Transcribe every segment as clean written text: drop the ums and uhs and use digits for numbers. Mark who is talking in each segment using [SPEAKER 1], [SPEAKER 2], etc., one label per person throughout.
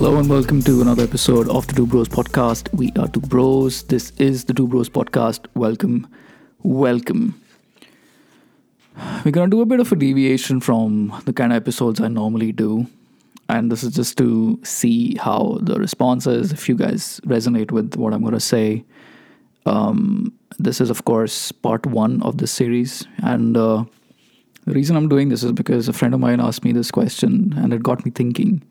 [SPEAKER 1] Hello and welcome to another episode of the Two Bros podcast. We are two bros. This is the Two Bros podcast. Welcome. We're going to do a bit of a deviation from the kind of episodes I normally do. And this is just to see how the response is, if you guys resonate with what I'm going to say. This is, of course, part one of this series. And the reason I'm doing this is because a friend of mine asked me this question and it got me thinking.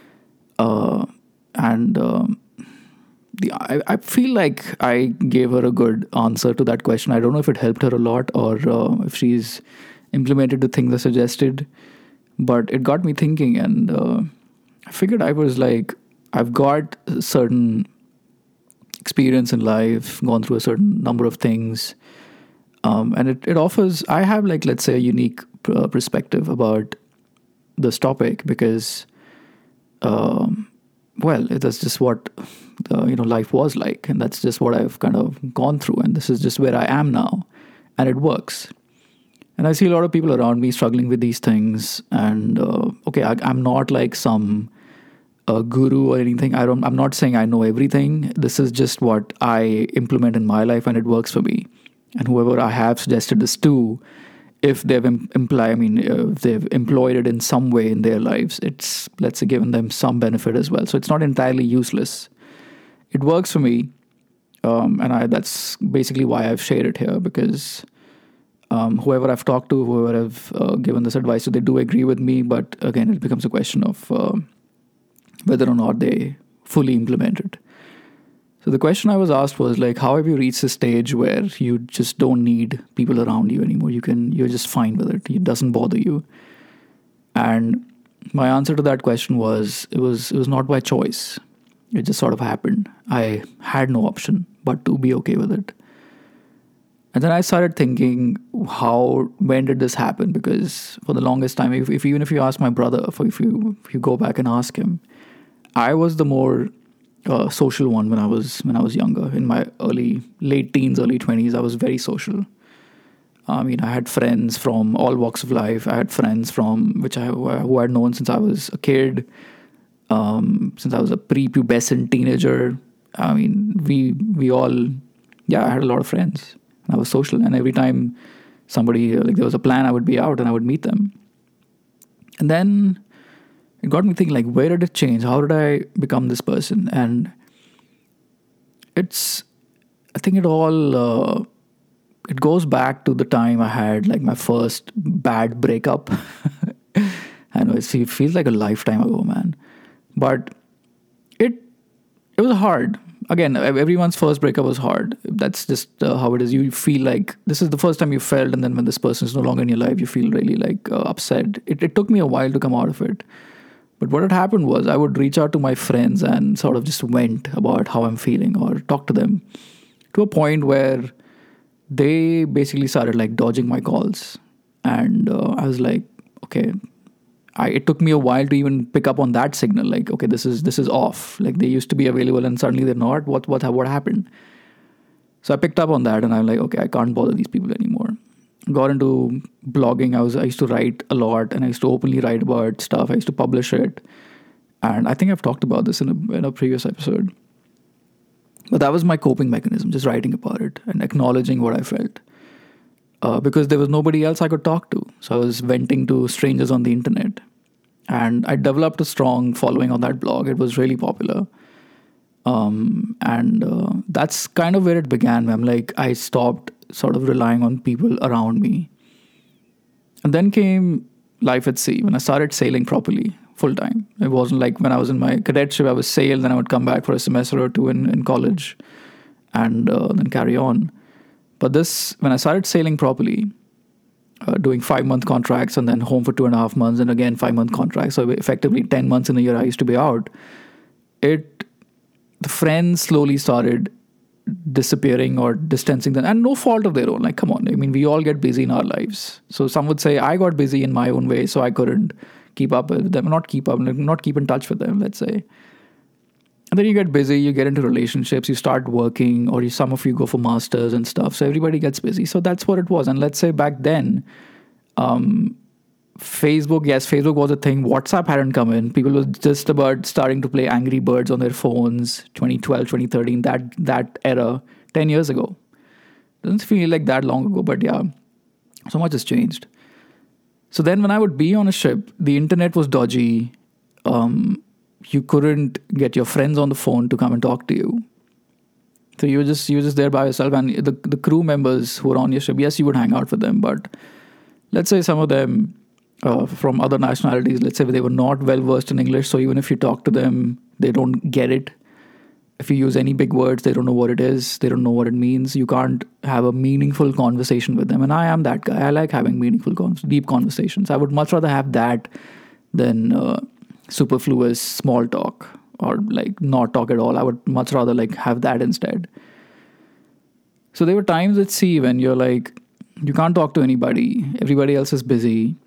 [SPEAKER 1] I feel like I gave her a good answer to that question. I don't know if it helped her a lot or if she's implemented the things I suggested, but it got me thinking, and I figured I was like, I've got a certain experience in life, gone through a certain number of things, and it offers, I have like, let's say, a unique perspective about this topic because that's just what life was like, and that's just what I've kind of gone through, and this is just where I am now, and it works. And I see a lot of people around me struggling with these things, and I'm not like some guru or anything. I'm not saying I know everything. This is just what I implement in my life, and it works for me. And whoever I have suggested this to, if they've if they've employed it in some way in their lives, it's, let's say, given them some benefit as well. So it's not entirely useless. It works for me, and that's basically why I've shared it here, because whoever I've talked to, whoever I've given this advice to, they do agree with me. But again, it becomes a question of whether or not they fully implement it. So the question I was asked was like, how have you reached a stage where you just don't need people around you anymore? You're just fine with it. It doesn't bother you. And my answer to that question was, it was not by choice. It just sort of happened. I had no option but to be okay with it. And then I started thinking, when did this happen? Because for the longest time, if you ask my brother, if you go back and ask him, I was the more social one when I was younger. In my late teens, early 20s, I was very social. I had friends from all walks of life. I had friends who I had known since I was a kid, since I was a prepubescent teenager. We all, I had a lot of friends. I was social, and every time somebody, there was a plan, I would be out and I would meet them. And then it got me thinking, like, where did it change? How did I become this person? And I think it all, it goes back to the time I had like my first bad breakup. I know it feels like a lifetime ago, man. But it was hard. Again, everyone's first breakup was hard. That's just how it is. You feel like this is the first time you felt, and then when this person is no longer in your life, you feel really like upset. It took me a while to come out of it. But what had happened was I would reach out to my friends and sort of just vent about how I'm feeling or talk to them to a point where they basically started like dodging my calls. And I was like, okay, it took me a while to even pick up on that signal. Like, okay, this is off. Like, they used to be available and suddenly they're not. What happened? So I picked up on that and I'm like, okay, I can't bother these people anymore. Got into blogging. I used to write a lot, and I used to openly write about stuff. I used to publish it. And I think I've talked about this in a previous episode. But that was my coping mechanism, just writing about it and acknowledging what I felt. Because there was nobody else I could talk to. So I was venting to strangers on the internet. And I developed a strong following on that blog. It was really popular. And that's kind of where it began. I'm like, I stopped sort of relying on people around me. And then came life at sea, when I started sailing properly, full time. It wasn't like when I was in my cadetship, I would sail, then I would come back for a semester or two in college and then carry on. But when I started sailing properly, doing 5-month contracts and then home for 2.5 months and again 5-month contracts, so effectively 10 months in a year I used to be out, the friends slowly started disappearing or distancing them, and no fault of their own. Like, come on, we all get busy in our lives. So some would say I got busy in my own way, so I couldn't keep up with them, not keep in touch with them, let's say. And then you get busy, you get into relationships, you start working, or some of you go for masters and stuff. So everybody gets busy. So that's what it was. And let's say back then, Facebook, yes, Facebook was a thing. WhatsApp hadn't come in. People were just about starting to play Angry Birds on their phones, 2012, 2013, that era, 10 years ago. Doesn't feel like that long ago, but yeah, so much has changed. So then when I would be on a ship, the internet was dodgy. You couldn't get your friends on the phone to come and talk to you. So you were just there by yourself, and the crew members who were on your ship, yes, you would hang out with them, but let's say some of them from other nationalities, let's say they were not well versed in English, so even if you talk to them, they don't get it. If you use any big words, they don't know what it is, they don't know what it means. You can't have a meaningful conversation with them. And I am that guy. I like having meaningful, deep conversations. I would much rather have that than superfluous small talk, or like not talk at all. I would much rather like have that instead. So there were times at sea when you're like, you can't talk to anybody. Everybody else is busy.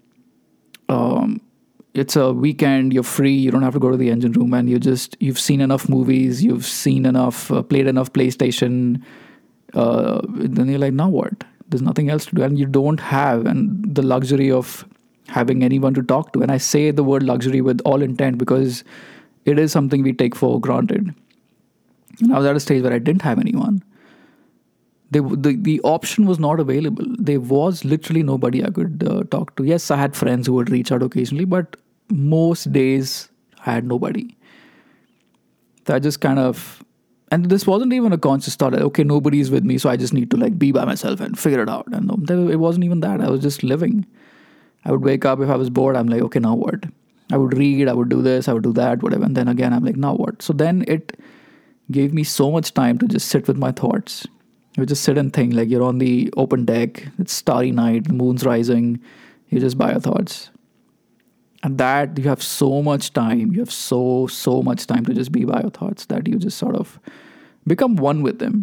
[SPEAKER 1] It's a weekend. You're free. You don't have to go to the engine room, and you've seen enough movies. You've seen enough, played enough PlayStation. Then you're like, now what? There's nothing else to do, and you don't have the luxury of having anyone to talk to. And I say the word luxury with all intent, because it is something we take for granted. And I was at a stage where I didn't have anyone. The option was not available. There was literally nobody I could talk to. Yes, I had friends who would reach out occasionally, but most days I had nobody. So I just kind of, and this wasn't even a conscious thought, like, okay, nobody's with me, so I just need to like be by myself and figure it out. And it wasn't even that. I was just living. I would wake up if I was bored. I'm like, okay, now what? I would read, I would do this, I would do that, whatever. And then again, I'm like, now what? So then it gave me so much time to just sit with my thoughts. You just sit and think, like you're on the open deck, it's starry night, the moon's rising, you're just by your thoughts. And that you have so much time, you have so much time to just be by your thoughts that you just sort of become one with them.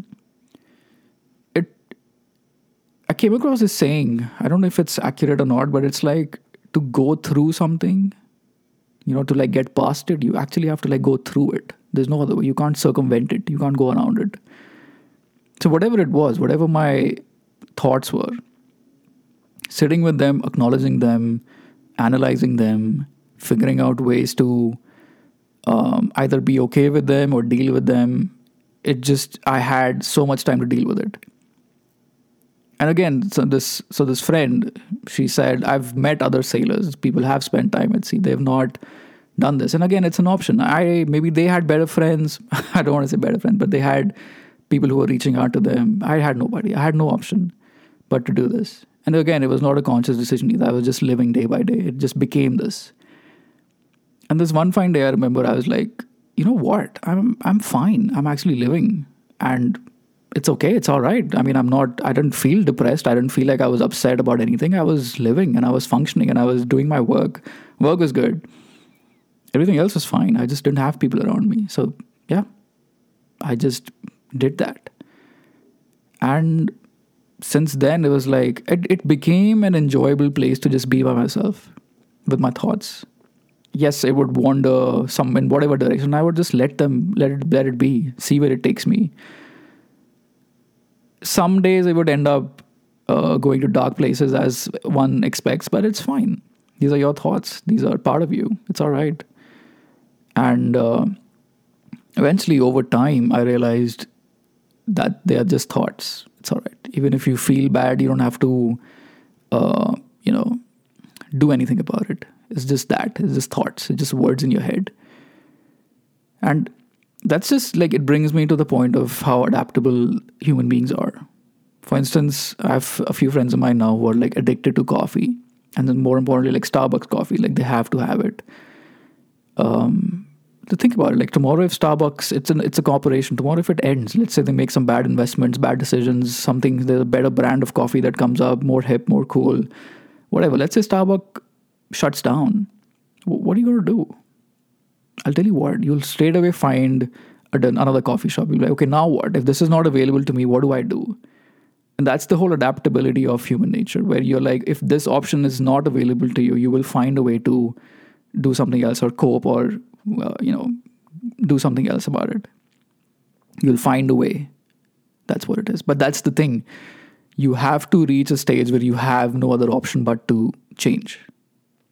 [SPEAKER 1] I came across this saying, I don't know if it's accurate or not, but it's like to go through something, to like get past it, you actually have to like go through it. There's no other way. You can't circumvent it. You can't go around it. So whatever it was, whatever my thoughts were, sitting with them, acknowledging them, analyzing them, figuring out ways to either be okay with them or deal with them. I had so much time to deal with it. And again, so this friend, she said, I've met other sailors. People have spent time at sea. They've not done this. And again, it's an option. Maybe they had better friends. I don't want to say better friends, but they had people who were reaching out to them. I had nobody. I had no option but to do this. And again, it was not a conscious decision either. I was just living day by day. It just became this. And this one fine day, I remember I was like, you know what? I'm fine. I'm actually living. And it's okay. It's all right. I mean, I didn't feel depressed. I didn't feel like I was upset about anything. I was living and I was functioning and I was doing my work. Work was good. Everything else was fine. I just didn't have people around me. So yeah, I just did that. And since then, it was like, it became an enjoyable place to just be by myself with my thoughts. Yes, it would wander in whatever direction. I would just let it be, see where it takes me. Some days it would end up going to dark places as one expects, but it's fine. These are your thoughts. These are part of you. It's all right. And eventually, over time, I realized that they are just thoughts. It's all right. Even if you feel bad, you don't have to, do anything about it. It's just that. It's just thoughts. It's just words in your head. And that's just like, it brings me to the point of how adaptable human beings are. For instance, I have a few friends of mine now who are like addicted to coffee. And then more importantly, like Starbucks coffee, like they have to have it. To think about it, like tomorrow if Starbucks, it's a corporation, tomorrow if it ends, let's say they make some bad investments, bad decisions, there's a better brand of coffee that comes up, more hip, more cool, whatever. Let's say Starbucks shuts down. What are you going to do? I'll tell you what, you'll straight away find another coffee shop. You'll be like, okay, now what? If this is not available to me, what do I do? And that's the whole adaptability of human nature, where you're like, if this option is not available to you, you will find a way to do something else or cope or, do something else about it. You'll find a way. That's what it is. But that's the thing. You have to reach a stage where you have no other option but to change.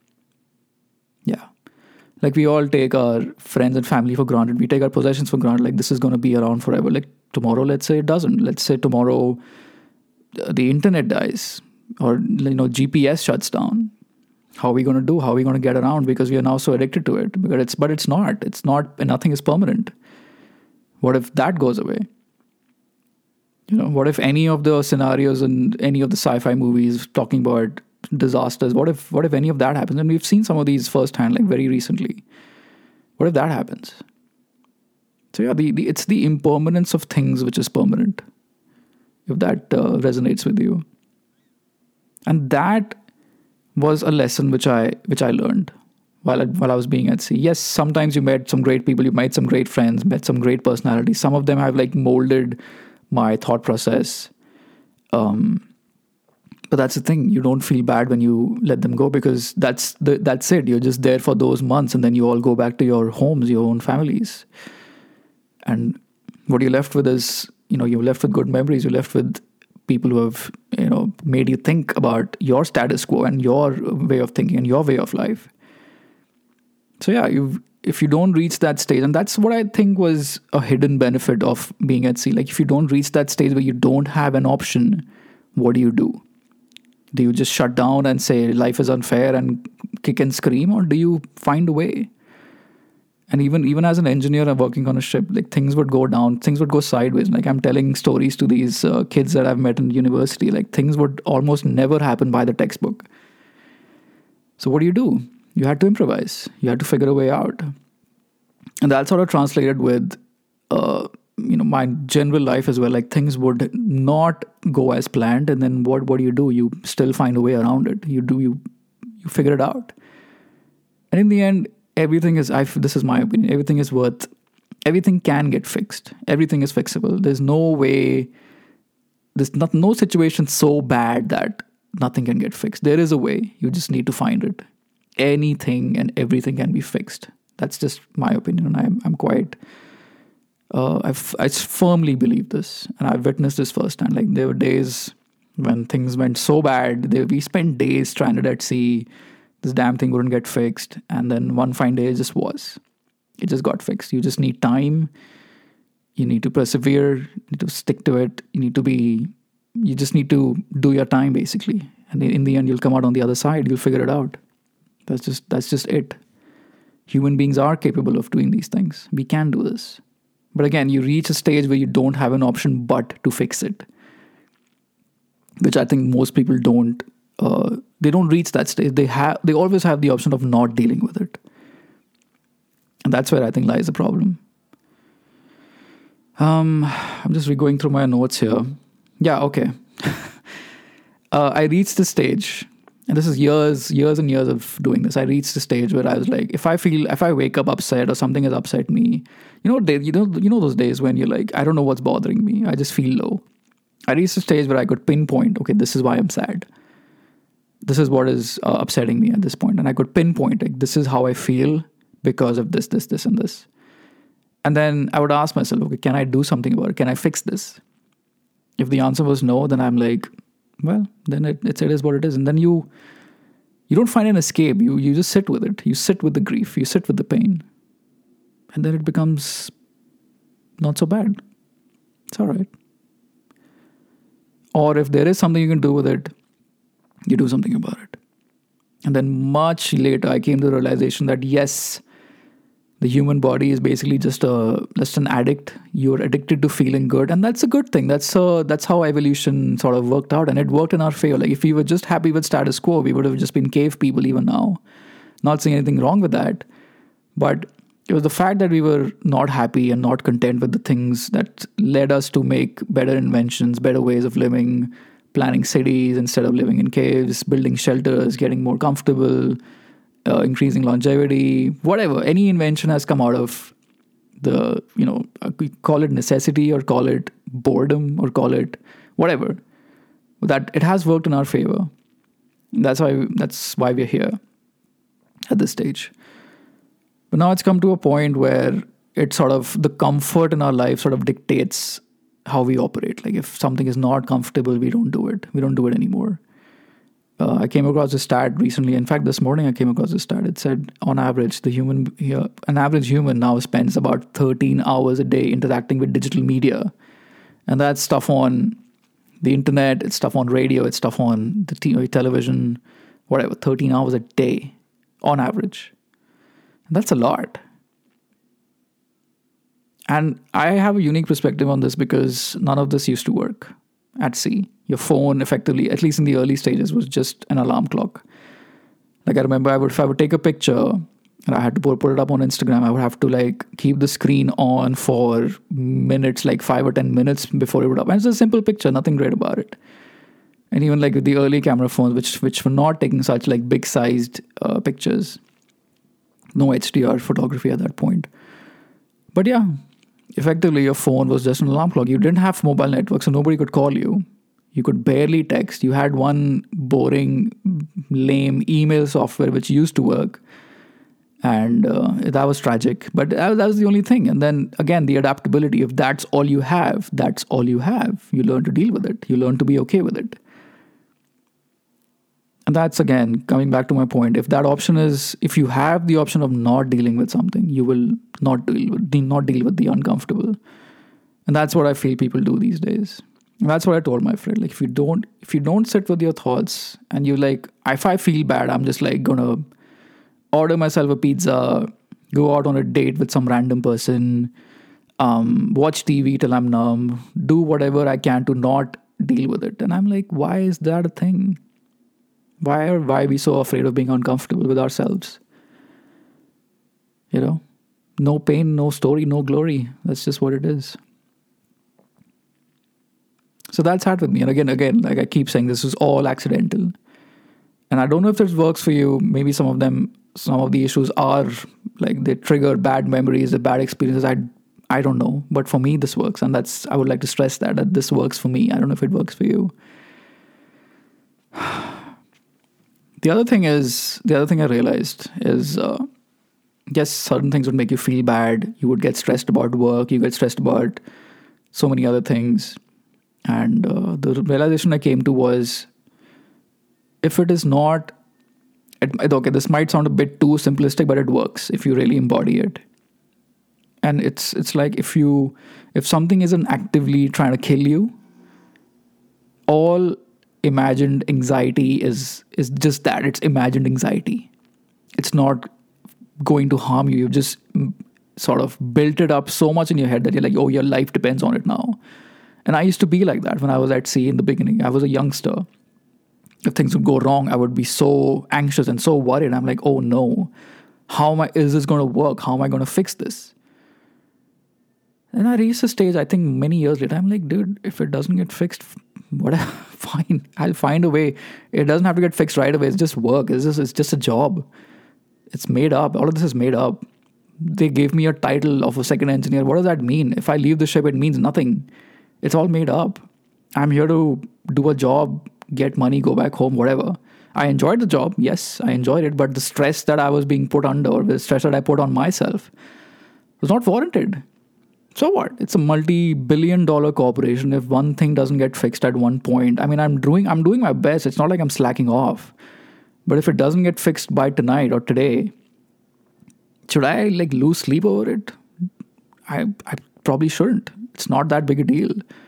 [SPEAKER 1] Like we all take our friends and family for granted. We take our possessions for granted. Like this is going to be around forever. Like tomorrow, let's say it doesn't. Let's say tomorrow the internet dies, or GPS shuts down. How are we going to do? How are we going to get around? Because we are now so addicted to it. But it's not. It's not. Nothing is permanent. What if that goes away? What if any of the scenarios in any of the sci-fi movies talking about disasters, what if any of that happens? And we've seen some of these firsthand, like very recently. What if that happens? So yeah, it's the impermanence of things which is permanent, if that resonates with you. And that was a lesson which I learned while I was being at sea. Yes, sometimes you met some great people, you met some great friends, met some great personalities. Some of them have like molded my thought process. But that's the thing. You don't feel bad when you let them go, because that's it. You're just there for those months, and then you all go back to your homes, your own families. And what you're left with is, you're left with good memories. You're left with people who have, made you think about your status quo and your way of thinking and your way of life. So yeah, if you don't reach that stage, and that's what I think was a hidden benefit of being at sea. Like if you don't reach that stage where you don't have an option, what do? Do you just shut down and say life is unfair and kick and scream, or do you find a way? And even as an engineer, I'm working on a ship, like things would go down, things would go sideways. Like I'm telling stories to these kids that I've met in university, like things would almost never happen by the textbook. So what do? You had to improvise. You had to figure a way out. And that sort of translated with, my general life as well. Like things would not go as planned. And then what do? You still find a way around it. You figure it out. And in the end, everything is, this is my opinion, everything can get fixed. Everything is fixable. There's no way, no situation so bad that nothing can get fixed. There is a way. You just need to find it. Anything and everything can be fixed. That's just my opinion. And I'm quite, I firmly believe this. And I've witnessed this firsthand. Like there were days when things went so bad. We spent days stranded at sea. This damn thing wouldn't get fixed. And then one fine day it just got fixed. You just need time. You need to persevere. You need to stick to it. You just need to do your time basically. And in the end, you'll come out on the other side. You'll figure it out. That's just it. Human beings are capable of doing these things. We can do this. But again, you reach a stage where you don't have an option but to fix it. Which I think most people don't. They don't reach that stage. They always have the option of not dealing with it. And that's where I think lies the problem. I'm just going through my notes here. Yeah, okay. I reached the stage, and this is years and years of doing this. I reached the stage where I was like, if I wake up upset or something has upset me, you know those days when you're like, I don't know what's bothering me. I just feel low. I reached a stage where I could pinpoint, okay, this is why I'm sad. This is what is upsetting me at this point. And I could pinpoint, like, this is how I feel because of this, and this. And then I would ask myself, okay, can I do something about it? Can I fix this? If the answer was no, then I'm like, well, then it is what it is. And then you don't find an escape. You just sit with it. You sit with the grief. You sit with the pain. And then it becomes not so bad. It's all right. Or if there is something you can do with it, you do something about it. And then much later, I came to the realization that yes, the human body is basically just an addict. You're addicted to feeling good, and that's a good thing. That's how evolution sort of worked out, and it worked in our favor. Like if we were just happy with status quo, we would have just been cave people even now. Not seeing anything wrong with that, but it was the fact that we were not happy and not content with the things that led us to make better inventions, better ways of living, planning cities instead of living in caves, building shelters, getting more comfortable, increasing longevity, whatever. Any invention has come out of the, we call it necessity or call it boredom or call it whatever. That it has worked in our favor. That's why we're here at this stage. But now it's come to a point where it's sort of the comfort in our life sort of dictates how we operate. Like if something is not comfortable, we don't do it. We don't do it anymore. I came across a stat recently. In fact, this morning I came across a stat. It said, on average, an average human now spends about 13 hours a day interacting with digital media, and that's stuff on the internet, it's stuff on radio, it's stuff on the television, whatever. 13 hours a day, on average. And that's a lot. And I have a unique perspective on this because none of this used to work at sea. Your phone effectively, at least in the early stages, was just an alarm clock. Like I remember if I would take a picture and I had to put it up on Instagram, I would have to like keep the screen on for minutes, like 5 or 10 minutes before it would up. And it's a simple picture, nothing great about it. And even like with the early camera phones, which were not taking such like big sized pictures, no HDR photography at that point. But yeah, effectively your phone was just an alarm clock. You didn't have mobile network, so nobody could call you. You could barely text. You had one boring, lame email software which used to work. And that was tragic. But that was the only thing. And then again, the adaptability. If that's all you have, that's all you have. You learn to deal with it. You learn to be okay with it. And that's, again, coming back to my point. If you have the option of not dealing with something, you will not deal with the uncomfortable. And that's what I feel people do these days. And that's what I told my friend. Like, if you don't sit with your thoughts and you like, if I feel bad, I'm just like gonna order myself a pizza, go out on a date with some random person, watch TV till I'm numb, do whatever I can to not deal with it. And I'm like, why is that a thing? Why are we so afraid of being uncomfortable with ourselves? No pain, no story, no glory. That's just what it is. So that's hard with me. And again, like I keep saying, this is all accidental. And I don't know if this works for you. Maybe some of the issues are like they trigger bad memories, the bad experiences. I don't know. But for me, this works. And I would like to stress that this works for me. I don't know if it works for you. The other thing I realized is, yes, certain things would make you feel bad. You would get stressed about work. You get stressed about so many other things. And the realization I came to was, if it is not, okay, this might sound a bit too simplistic, but it works if you really embody it. And it's like if something isn't actively trying to kill you, all imagined anxiety is just that. It's imagined anxiety. It's not going to harm you. You've just sort of built it up so much in your head that you're like, oh, your life depends on it now. And I used to be like that when I was at sea in the beginning. I was a youngster. If things would go wrong, I would be so anxious and so worried. I'm like, oh no, is this going to work? How am I going to fix this? And I reached a stage, I think many years later, I'm like, dude, if it doesn't get fixed, whatever, fine. I'll find a way. It doesn't have to get fixed right away. It's just work. It's just a job. It's made up. All of this is made up. They gave me a title of a second engineer. What does that mean? If I leave the ship, it means nothing. It's all made up. I'm here to do a job, get money, go back home, whatever. I enjoyed the job. Yes, I enjoyed it. But the stress that I was being put under, or the stress that I put on myself, was not warranted. So what? It's a multi-billion-dollar corporation. If one thing doesn't get fixed at one point, I mean, I'm doing my best. It's not like I'm slacking off. But if it doesn't get fixed by tonight or today, should I like lose sleep over it? I probably shouldn't. It's not that big a deal.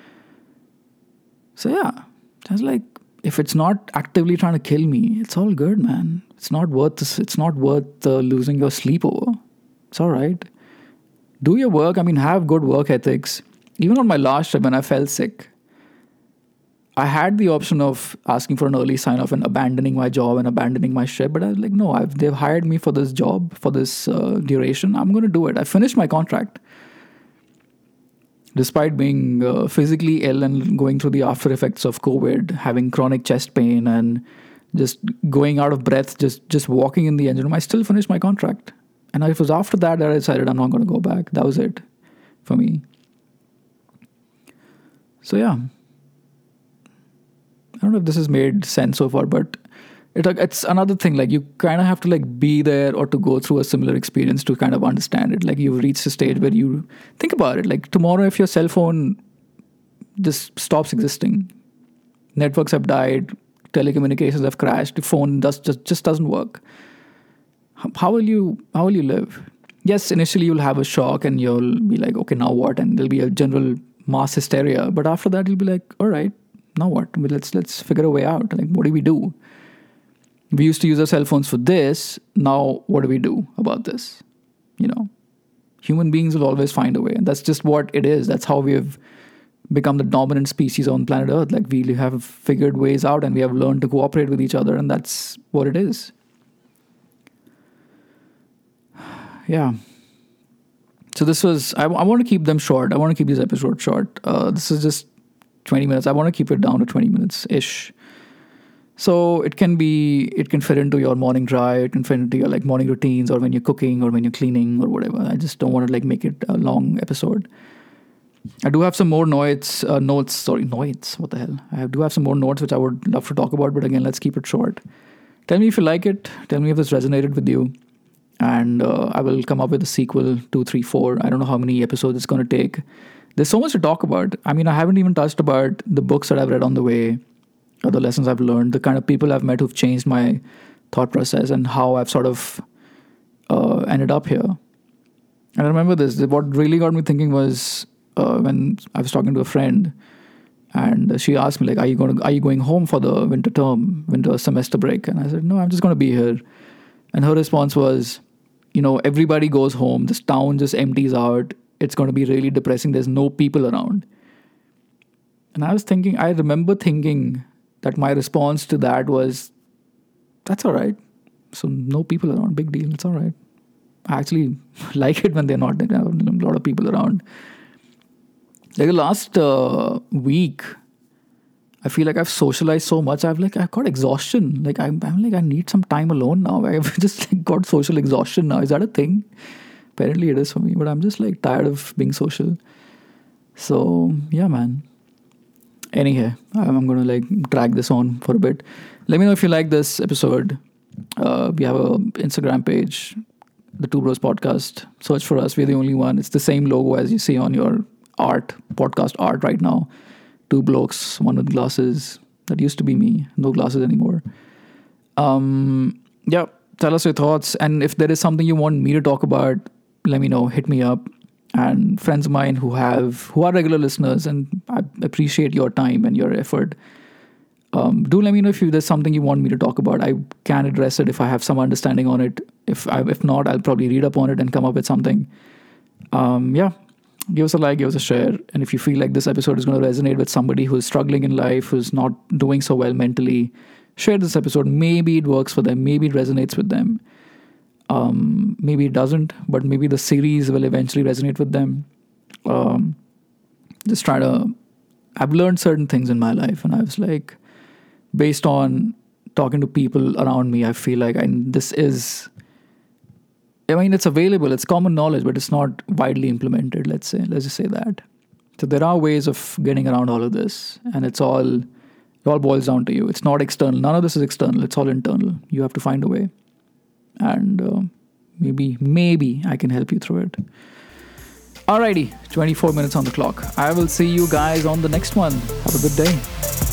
[SPEAKER 1] So yeah, just like, if it's not actively trying to kill me, it's all good, man. It's not worth this. It's not worth losing your sleep over. It's all right. Do your work. I mean, have good work ethics. Even on my last trip when I fell sick, I had the option of asking for an early sign-off and abandoning my job and abandoning my ship. But I was like, no, they've hired me for this job, for this duration. I'm going to do it. I finished my contract. Despite being physically ill and going through the after effects of COVID, having chronic chest pain and just going out of breath, just walking in the engine room, I still finished my contract. And it was after that I decided I'm not going to go back. That was it for me. So yeah. I don't know if this has made sense so far, but it's another thing. Like, you kind of have to like be there or to go through a similar experience to kind of understand it. Like, you've reached a stage where you think about it. Like, tomorrow, if your cell phone just stops existing, networks have died, telecommunications have crashed, the phone just doesn't work. How will you live? Yes, initially you'll have a shock and you'll be like, okay, now what? And there'll be a general mass hysteria. But after that, you'll be like, all right, now what? Let's figure a way out. Like, what do we do? We used to use our cell phones for this. Now, what do we do about this? Human beings will always find a way. And that's just what it is. That's how we have become the dominant species on planet Earth. Like, we have figured ways out and we have learned to cooperate with each other. And that's what it is. Yeah. So this was, I want to keep them short. I want to keep these episodes short. This is just 20 minutes. I want to keep it down to 20 minutes-ish. So it can fit into your morning drive. It can fit into your morning routines, or when you're cooking, or when you're cleaning, or whatever. I just don't want to make it a long episode. I do have some more notes. What the hell? I do have some more notes which I would love to talk about. But again, let's keep it short. Tell me if you like it. Tell me if this resonated with you. And I will come up with a sequel, 2, 3, 4. I don't know how many episodes it's going to take. There's so much to talk about. I mean, I haven't even touched about the books that I've read on the way, or the lessons I've learned, the kind of people I've met who've changed my thought process, and how I've sort of ended up here. And I remember this. What really got me thinking was when I was talking to a friend, and she asked me, are you going home for the winter semester break? And I said, no, I'm just going to be here. And her response was, everybody goes home. This town just empties out. It's going to be really depressing. There's no people around. And I remember thinking that my response to that was, that's all right. So no people around, big deal. It's all right. I actually like it when they're not. There are a lot of people around. The last week, I feel like I've socialized so much. I've got exhaustion. I'm I need some time alone now. I've just got social exhaustion now. Is that a thing? Apparently it is for me. But I'm just tired of being social. So yeah, man. Anyhow, I'm going to drag this on for a bit. Let me know if you like this episode. We have an Instagram page, the Two Bros Podcast. Search for us. We're the only one. It's the same logo as you see on your podcast art right now. 2 blokes, one with glasses. That used to be me. No glasses anymore. Yeah, tell us your thoughts. And if there is something you want me to talk about, let me know. Hit me up. And friends of mine who are regular listeners, and I appreciate your time and your effort. Do let me know if there's something you want me to talk about. I can address it if I have some understanding on it. If not, I'll probably read up on it and come up with something. Yeah. Give us a like, give us a share. And if you feel like this episode is going to resonate with somebody who's struggling in life, who's not doing so well mentally, share this episode. Maybe it works for them. Maybe it resonates with them. Maybe it doesn't, but maybe the series will eventually resonate with them. I've learned certain things in my life, and I was based on talking to people around me, I feel like it's available, it's common knowledge, but it's not widely implemented, let's just say that. So there are ways of getting around all of this, and it all boils down to you. It's not external. None of this is external. It's all internal. You have to find a way. And maybe I can help you through it. Alrighty, 24 minutes on the clock. I will see you guys on the next one. Have a good day.